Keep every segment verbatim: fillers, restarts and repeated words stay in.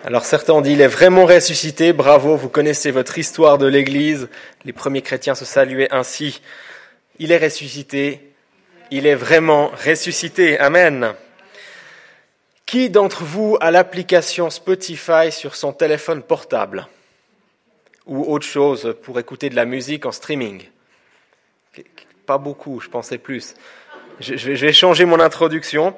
Alors certains ont dit, il est vraiment ressuscité, bravo, vous connaissez votre histoire de l'Église, les premiers chrétiens se saluaient ainsi. Il est ressuscité, il est vraiment ressuscité, amen. Qui d'entre vous a l'application Spotify sur son téléphone portable ou autre chose pour écouter de la musique en streaming? Pas beaucoup, je pensais plus. Je vais changer mon introduction.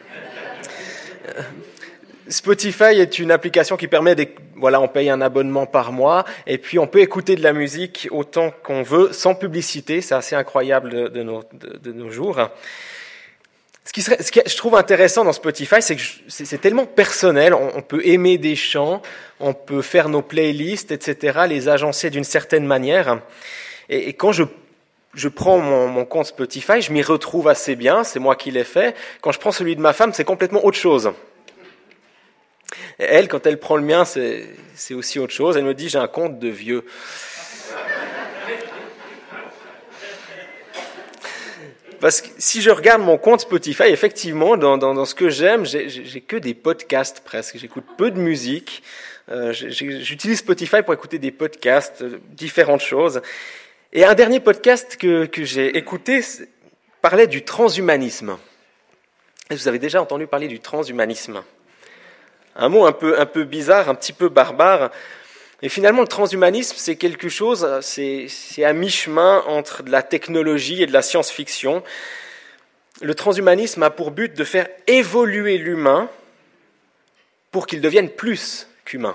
Spotify est une application qui permet, de, voilà, on paye un abonnement par mois et puis on peut écouter de la musique autant qu'on veut sans publicité. C'est assez incroyable de, de, nos, de, de nos jours. Ce qui serait, ce que je trouve intéressant dans Spotify, c'est que je, c'est, c'est tellement personnel. On, on peut aimer des chants, on peut faire nos playlists, et cetera, les agencer d'une certaine manière. Et, et quand je Je prends mon, mon compte Spotify, je m'y retrouve assez bien, c'est moi qui l'ai fait. Quand je prends celui de ma femme, c'est complètement autre chose. Et elle, quand elle prend le mien, c'est, c'est aussi autre chose. Elle me dit, j'ai un compte de vieux. Parce que si je regarde mon compte Spotify, effectivement, dans, dans, dans ce que j'aime, j'ai, j'ai que des podcasts presque. J'écoute peu de musique. Euh, j'ai, j'utilise Spotify pour écouter des podcasts, différentes choses. Et un dernier podcast que, que j'ai écouté parlait du transhumanisme. Vous avez déjà entendu parler du transhumanisme? Un mot un peu, un peu bizarre, un petit peu barbare. Et finalement, le transhumanisme, c'est quelque chose, c'est, c'est à mi-chemin entre de la technologie et de la science-fiction. Le transhumanisme a pour but de faire évoluer l'humain pour qu'il devienne plus qu'humain.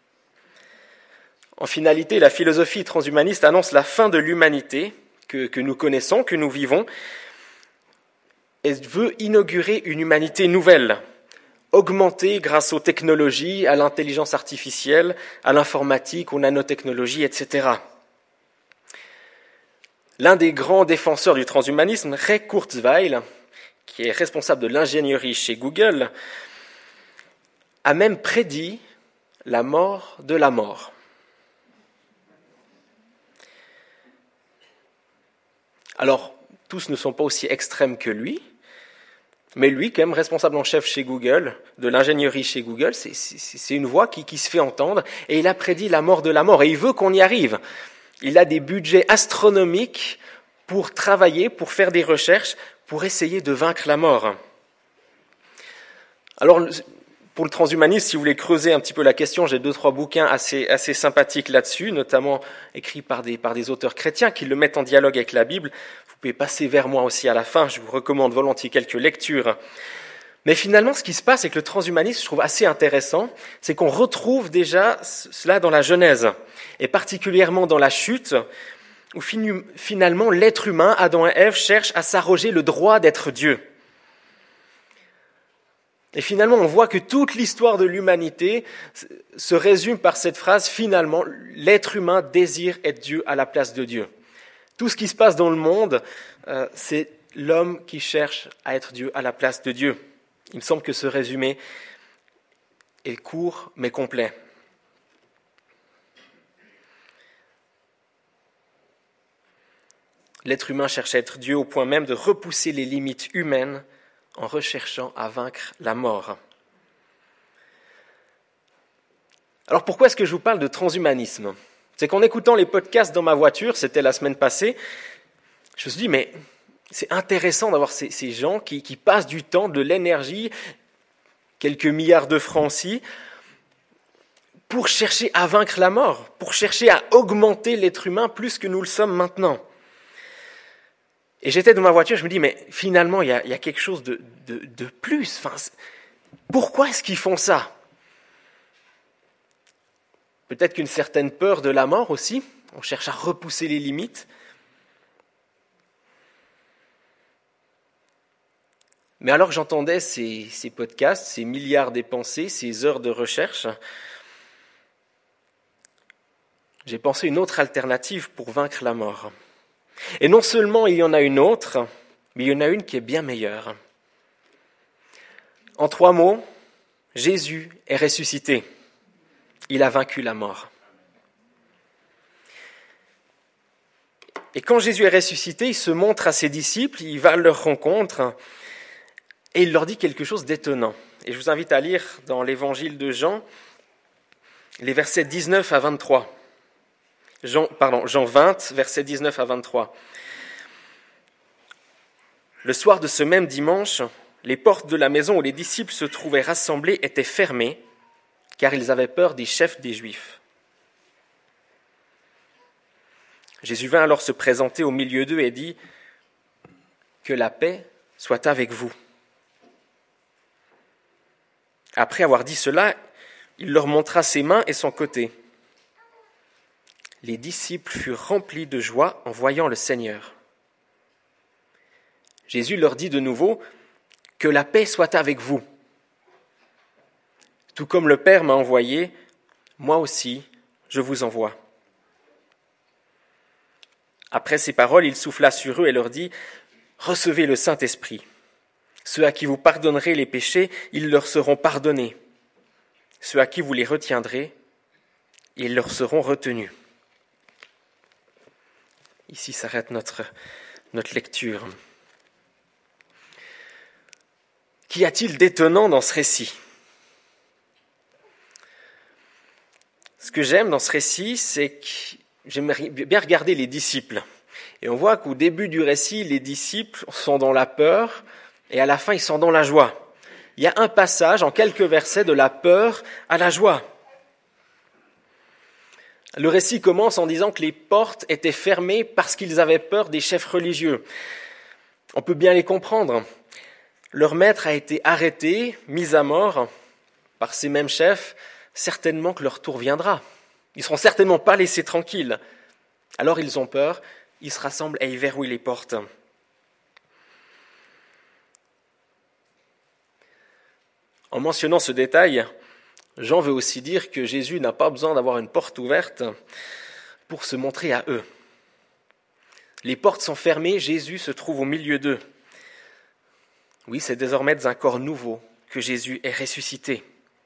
En finalité, la philosophie transhumaniste annonce la fin de l'humanité que, que nous connaissons, que nous vivons. Elle veut inaugurer une humanité nouvelle, augmentée grâce aux technologies, à l'intelligence artificielle, à l'informatique, aux nanotechnologies, et cetera. L'un des grands défenseurs du transhumanisme, Ray Kurzweil, qui est responsable de l'ingénierie chez Google, a même prédit la mort de la mort. Alors, tous ne sont pas aussi extrêmes que lui, mais lui, quand même responsable en chef chez Google, de l'ingénierie chez Google, c'est, c'est, c'est une voix qui, qui se fait entendre, et il a prédit la mort de la mort, et il veut qu'on y arrive. Il a des budgets astronomiques pour travailler, pour faire des recherches, pour essayer de vaincre la mort. Alors, pour le transhumanisme, si vous voulez creuser un petit peu la question, j'ai deux, trois bouquins assez, assez sympathiques là-dessus, notamment écrits par des, par des auteurs chrétiens qui le mettent en dialogue avec la Bible. Vous pouvez passer vers moi aussi à la fin, je vous recommande volontiers quelques lectures. Mais finalement, ce qui se passe avec le transhumanisme, je trouve assez intéressant, c'est qu'on retrouve déjà cela dans la Genèse, et particulièrement dans la chute, où finalement l'être humain, Adam et Ève, cherche à s'arroger le droit d'être Dieu. Et finalement, on voit que toute l'histoire de l'humanité se résume par cette phrase, finalement, l'être humain désire être Dieu à la place de Dieu. Tout ce qui se passe dans le monde, euh, c'est l'homme qui cherche à être Dieu à la place de Dieu. Il me semble que ce résumé est court mais complet. L'être humain cherche à être Dieu au point même de repousser les limites humaines en recherchant à vaincre la mort. Alors pourquoi est-ce que je vous parle de transhumanisme ? C'est qu'en écoutant les podcasts dans ma voiture, c'était la semaine passée, je me suis dit, mais c'est intéressant d'avoir ces, ces gens qui, qui passent du temps, de l'énergie, quelques milliards de francs aussi, pour chercher à vaincre la mort, pour chercher à augmenter l'être humain plus que nous le sommes maintenant. Et j'étais dans ma voiture, je me dis, mais finalement, il y a, il y a quelque chose de, de, de plus. Enfin, pourquoi est-ce qu'ils font ça ? Peut-être qu'une certaine peur de la mort aussi. On cherche à repousser les limites. Mais alors que j'entendais ces, ces podcasts, ces milliards dépensés, ces heures de recherche, j'ai pensé une autre alternative pour vaincre la mort. Et non seulement il y en a une autre, mais il y en a une qui est bien meilleure. En trois mots, Jésus est ressuscité. Il a vaincu la mort. Et quand Jésus est ressuscité, il se montre à ses disciples, il va à leur rencontre et il leur dit quelque chose d'étonnant. Et je vous invite à lire dans l'évangile de Jean, les versets dix-neuf à vingt-trois. Jean, pardon, Jean vingt, versets dix-neuf à vingt-trois. Le soir de ce même dimanche, les portes de la maison où les disciples se trouvaient rassemblés étaient fermées, car ils avaient peur des chefs des Juifs. Jésus vint alors se présenter au milieu d'eux et dit « Que la paix soit avec vous ». Après avoir dit cela, il leur montra ses mains et son côté. Les disciples furent remplis de joie en voyant le Seigneur. Jésus leur dit de nouveau « Que la paix soit avec vous. Tout comme le Père m'a envoyé, moi aussi je vous envoie. » Après ces paroles, il souffla sur eux et leur dit « Recevez le Saint-Esprit. Ceux à qui vous pardonnerez les péchés, ils leur seront pardonnés. Ceux à qui vous les retiendrez, ils leur seront retenus. » Ici s'arrête notre, notre lecture. Qu'y a-t-il d'étonnant dans ce récit ? Ce que j'aime dans ce récit, c'est que j'aimerais bien regarder les disciples. Et on voit qu'au début du récit, les disciples sont dans la peur et à la fin, ils sont dans la joie. Il y a un passage en quelques versets de la peur à la joie. Le récit commence en disant que les portes étaient fermées parce qu'ils avaient peur des chefs religieux. On peut bien les comprendre. Leur maître a été arrêté, mis à mort par ces mêmes chefs. Certainement que leur tour viendra. Ils ne seront certainement pas laissés tranquilles. Alors ils ont peur, ils se rassemblent et ils verrouillent les portes. En mentionnant ce détail, Jean veut aussi dire que Jésus n'a pas besoin d'avoir une porte ouverte pour se montrer à eux. Les portes sont fermées, Jésus se trouve au milieu d'eux. Oui, c'est désormais un corps nouveau que Jésus est ressuscité.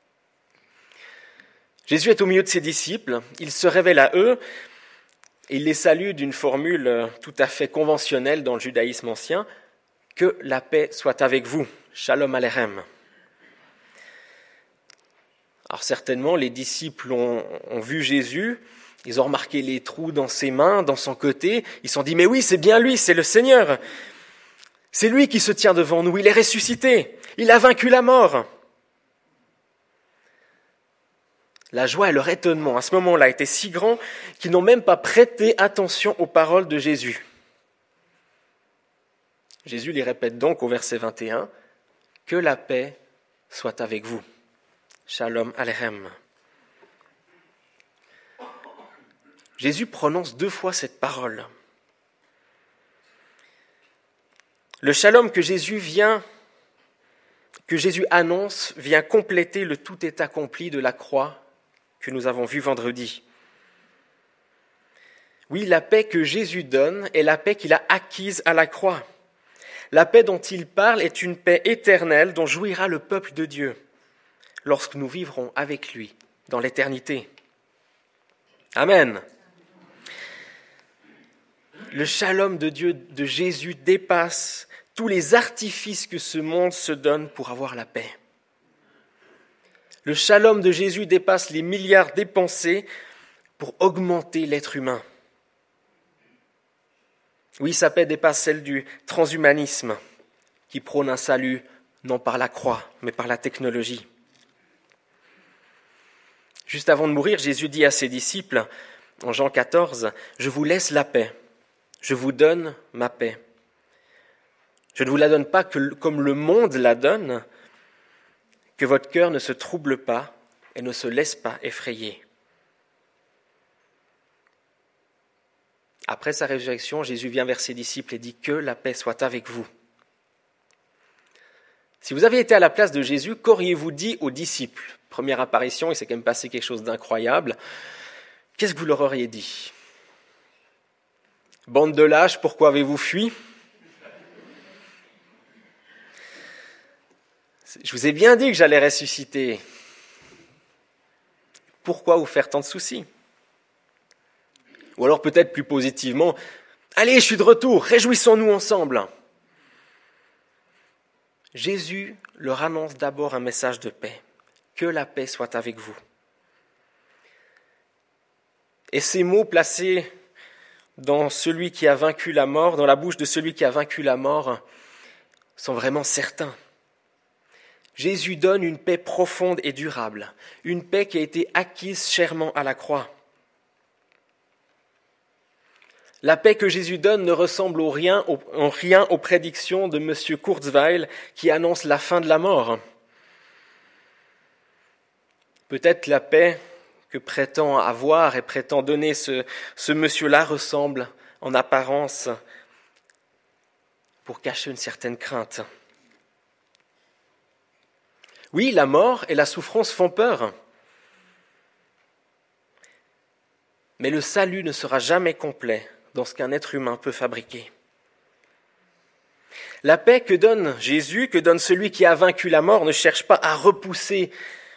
Jésus est au milieu de ses disciples, il se révèle à eux et il les salue d'une formule tout à fait conventionnelle dans le judaïsme ancien, « Que la paix soit avec vous, Shalom Aleichem ». Alors certainement, les disciples ont, ont vu Jésus, ils ont remarqué les trous dans ses mains, dans son côté, ils se sont dit « Mais oui, c'est bien lui, c'est le Seigneur ». C'est lui qui se tient devant nous, il est ressuscité, il a vaincu la mort. La joie et leur étonnement à ce moment-là étaient si grands qu'ils n'ont même pas prêté attention aux paroles de Jésus. Jésus les répète donc au verset vingt et un, « Que la paix soit avec vous. Shalom Aleichem. » Jésus prononce deux fois cette parole. Le shalom que Jésus vient, que Jésus annonce, vient compléter le tout est accompli de la croix que nous avons vu vendredi. Oui, la paix que Jésus donne est la paix qu'il a acquise à la croix. La paix dont il parle est une paix éternelle dont jouira le peuple de Dieu lorsque nous vivrons avec lui dans l'éternité. Amen. Le shalom de Dieu, de Jésus, dépasse tous les artifices que ce monde se donne pour avoir la paix. Le shalom de Jésus dépasse les milliards dépensés pour augmenter l'être humain. Oui, sa paix dépasse celle du transhumanisme qui prône un salut non par la croix, mais par la technologie. Juste avant de mourir, Jésus dit à ses disciples, en Jean quatorze, « Je vous laisse la paix, je vous donne ma paix. Je ne vous la donne pas que, comme le monde la donne, que votre cœur ne se trouble pas et ne se laisse pas effrayer. » Après sa résurrection, Jésus vient vers ses disciples et dit « Que la paix soit avec vous. » Si vous aviez été à la place de Jésus, qu'auriez-vous dit aux disciples ? Première apparition, il s'est quand même passé quelque chose d'incroyable. Qu'est-ce que vous leur auriez dit ? Bande de lâches, pourquoi avez-vous fui ? Je vous ai bien dit que j'allais ressusciter. Pourquoi vous faire tant de soucis ? Ou alors peut-être plus positivement, allez, je suis de retour, réjouissons-nous ensemble. Jésus leur annonce d'abord un message de paix. Que la paix soit avec vous. Et ces mots placés dans celui qui a vaincu la mort, dans la bouche de celui qui a vaincu la mort, sont vraiment certains. Jésus donne une paix profonde et durable, une paix qui a été acquise chèrement à la croix. La paix que Jésus donne ne ressemble au rien, au, en rien aux prédictions de M. Kurzweil qui annonce la fin de la mort. Peut-être la paix que prétend avoir et prétend donner ce, ce monsieur-là ressemble en apparence pour cacher une certaine crainte. Oui, la mort et la souffrance font peur. Mais le salut ne sera jamais complet dans ce qu'un être humain peut fabriquer. La paix que donne Jésus, que donne celui qui a vaincu la mort, ne cherche pas à repousser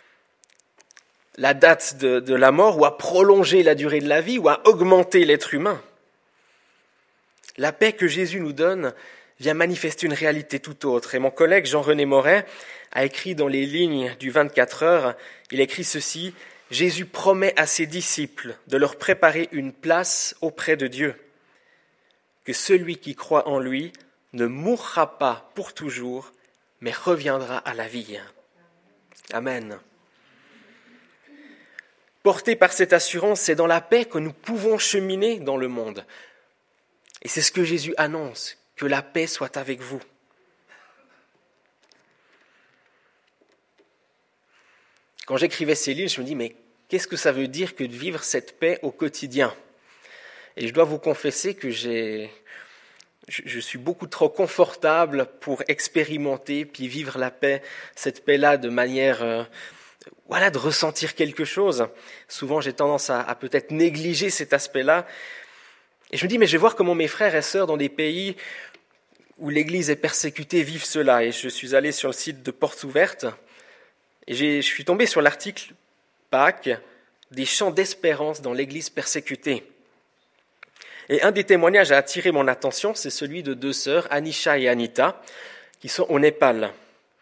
la date de, de la mort ou à prolonger la durée de la vie ou à augmenter l'être humain. La paix que Jésus nous donne vient manifester une réalité tout autre. Et mon collègue Jean-René Moret a écrit dans les lignes du vingt-quatre heures, il a écrit ceci: « Jésus promet à ses disciples de leur préparer une place auprès de Dieu, que celui qui croit en lui ne mourra pas pour toujours, mais reviendra à la vie. » Amen. Porté par cette assurance, c'est dans la paix que nous pouvons cheminer dans le monde. Et c'est ce que Jésus annonce, que la paix soit avec vous. Quand j'écrivais ces lignes, je me dis, mais qu'est-ce que ça veut dire que de vivre cette paix au quotidien ? Et je dois vous confesser que j'ai, je, je suis beaucoup trop confortable pour expérimenter puis vivre la paix, cette paix-là de manière, euh, voilà, de ressentir quelque chose. Souvent, j'ai tendance à, à peut-être négliger cet aspect-là. Et je me dis, mais je vais voir comment mes frères et sœurs dans des pays où l'Église est persécutée vivent cela. Et je suis allé sur le site de Portes Ouvertes et j'ai, je suis tombé sur l'article Pâques, des chants d'espérance dans l'Église persécutée. Et un des témoignages a attiré mon attention, c'est celui de deux sœurs, Anisha et Anita, qui sont au Népal.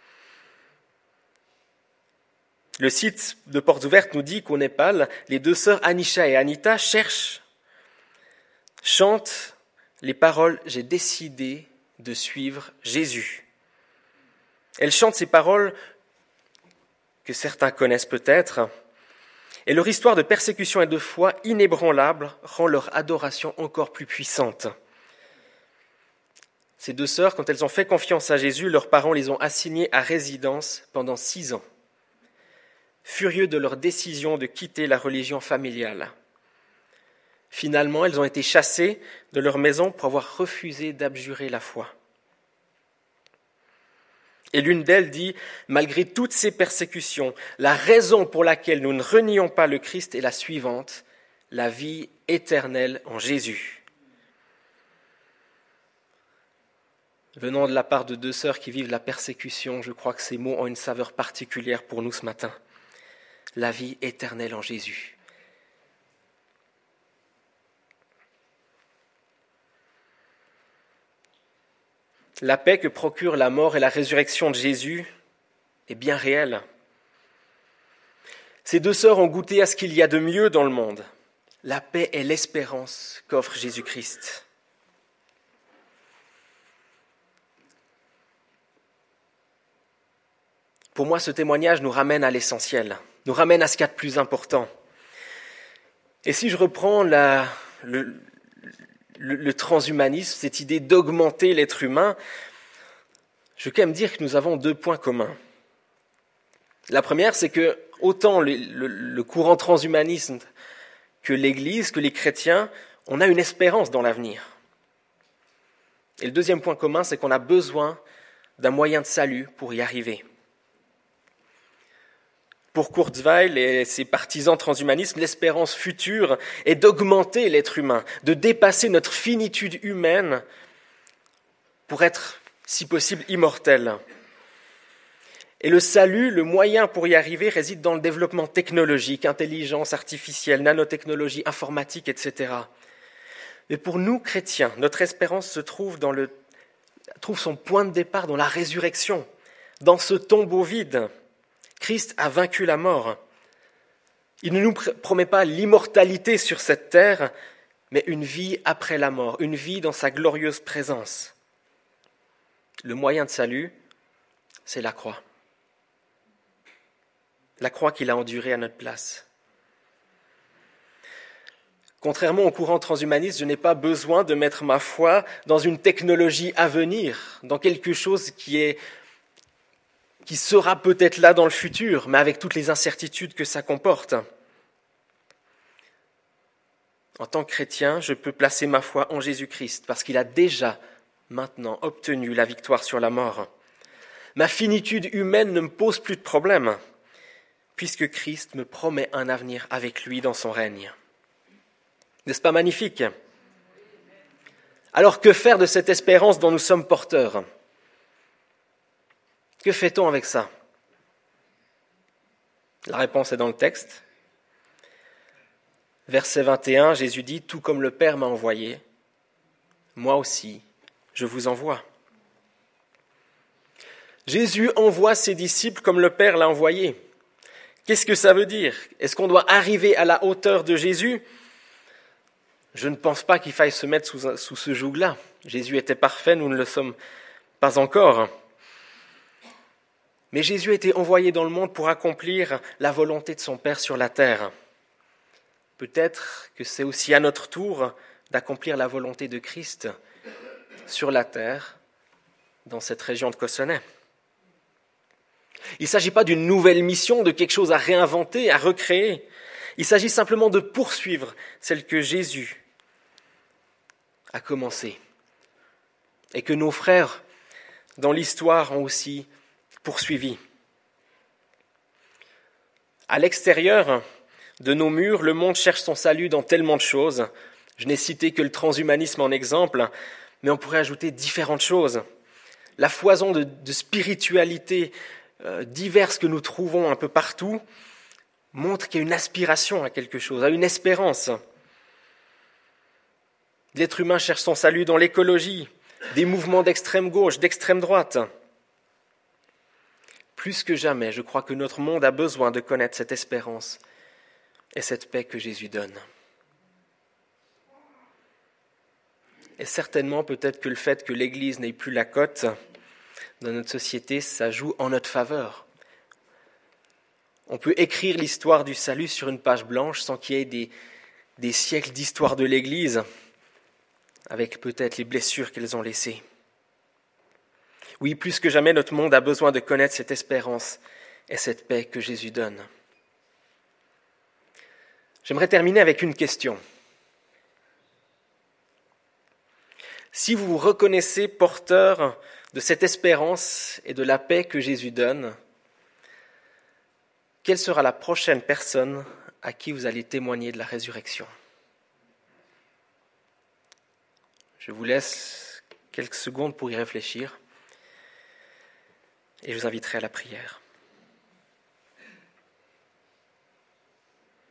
Le site de Portes Ouvertes nous dit qu'au Népal, les deux sœurs Anisha et Anita cherchent, chantent les paroles « J'ai décidé de suivre Jésus ». Elles chantent ces paroles que certains connaissent peut-être, et leur histoire de persécution et de foi inébranlable rend leur adoration encore plus puissante. Ces deux sœurs, quand elles ont fait confiance à Jésus, leurs parents les ont assignées à résidence pendant six ans, furieux de leur décision de quitter la religion familiale. Finalement, elles ont été chassées de leur maison pour avoir refusé d'abjurer la foi. Et l'une d'elles dit, malgré toutes ces persécutions, la raison pour laquelle nous ne renions pas le Christ est la suivante, la vie éternelle en Jésus. Venant de la part de deux sœurs qui vivent la persécution, je crois que ces mots ont une saveur particulière pour nous ce matin. La vie éternelle en Jésus. La paix que procure la mort et la résurrection de Jésus est bien réelle. Ces deux sœurs ont goûté à ce qu'il y a de mieux dans le monde. La paix est l'espérance qu'offre Jésus-Christ. Pour moi, ce témoignage nous ramène à l'essentiel, nous ramène à ce qu'il y a de plus important. Et si je reprends la, le, le, le transhumanisme, cette idée d'augmenter l'être humain, je veux quand même dire que nous avons deux points communs. La première, c'est que autant le, le, le courant transhumanisme que l'Église, que les chrétiens, on a une espérance dans l'avenir. Et le deuxième point commun, c'est qu'on a besoin d'un moyen de salut pour y arriver. Pour Kurzweil et ses partisans transhumanistes, l'espérance future est d'augmenter l'être humain, de dépasser notre finitude humaine pour être, si possible, immortel. Et le salut, le moyen pour y arriver, réside dans le développement technologique, intelligence artificielle, nanotechnologie, informatique, et cetera. Mais pour nous, chrétiens, notre espérance se trouve, dans le, trouve son point de départ dans la résurrection, dans ce tombeau vide. Christ a vaincu la mort. Il ne nous pr- promet pas l'immortalité sur cette terre, mais une vie après la mort, une vie dans sa glorieuse présence. Le moyen de salut, c'est la croix. La croix qu'il a endurée à notre place. Contrairement au courant transhumaniste, je n'ai pas besoin de mettre ma foi dans une technologie à venir, dans quelque chose qui est, qui sera peut-être là dans le futur, mais avec toutes les incertitudes que ça comporte. En tant que chrétien, je peux placer ma foi en Jésus-Christ, parce qu'il a déjà maintenant obtenu la victoire sur la mort. Ma finitude humaine ne me pose plus de problème, puisque Christ me promet un avenir avec lui dans son règne. N'est-ce pas magnifique ? Alors que faire de cette espérance dont nous sommes porteurs ? Que fait-on avec ça ? La réponse est dans le texte. Verset vingt et un, Jésus dit « Tout comme le Père m'a envoyé, moi aussi, je vous envoie. » Jésus envoie ses disciples comme le Père l'a envoyé. Qu'est-ce que ça veut dire ? Est-ce qu'on doit arriver à la hauteur de Jésus ? Je ne pense pas qu'il faille se mettre sous, sous ce joug-là. Jésus était parfait, nous ne le sommes pas encore. Mais Jésus a été envoyé dans le monde pour accomplir la volonté de son Père sur la terre. Peut-être que c'est aussi à notre tour d'accomplir la volonté de Christ sur la terre, dans cette région de Cossonay. Il ne s'agit pas d'une nouvelle mission, de quelque chose à réinventer, à recréer. Il s'agit simplement de poursuivre celle que Jésus a commencée et que nos frères dans l'histoire ont aussi poursuivi. À l'extérieur de nos murs, le monde cherche son salut dans tellement de choses. Je n'ai cité que le transhumanisme en exemple, mais on pourrait ajouter différentes choses. La foison de, de spiritualité euh, diverses que nous trouvons un peu partout montre qu'il y a une aspiration à quelque chose, à une espérance. L'être humain cherche son salut dans l'écologie, des mouvements d'extrême gauche, d'extrême droite. Plus que jamais, je crois que notre monde a besoin de connaître cette espérance et cette paix que Jésus donne. Et certainement, peut-être que le fait que l'Église n'ait plus la cote dans notre société, ça joue en notre faveur. On peut écrire l'histoire du salut sur une page blanche sans qu'il y ait des, des siècles d'histoire de l'Église, avec peut-être les blessures qu'elles ont laissées. Oui, plus que jamais, notre monde a besoin de connaître cette espérance et cette paix que Jésus donne. J'aimerais terminer avec une question. Si vous vous reconnaissez porteur de cette espérance et de la paix que Jésus donne, quelle sera la prochaine personne à qui vous allez témoigner de la résurrection ? Je vous laisse quelques secondes pour y réfléchir et je vous inviterai à la prière.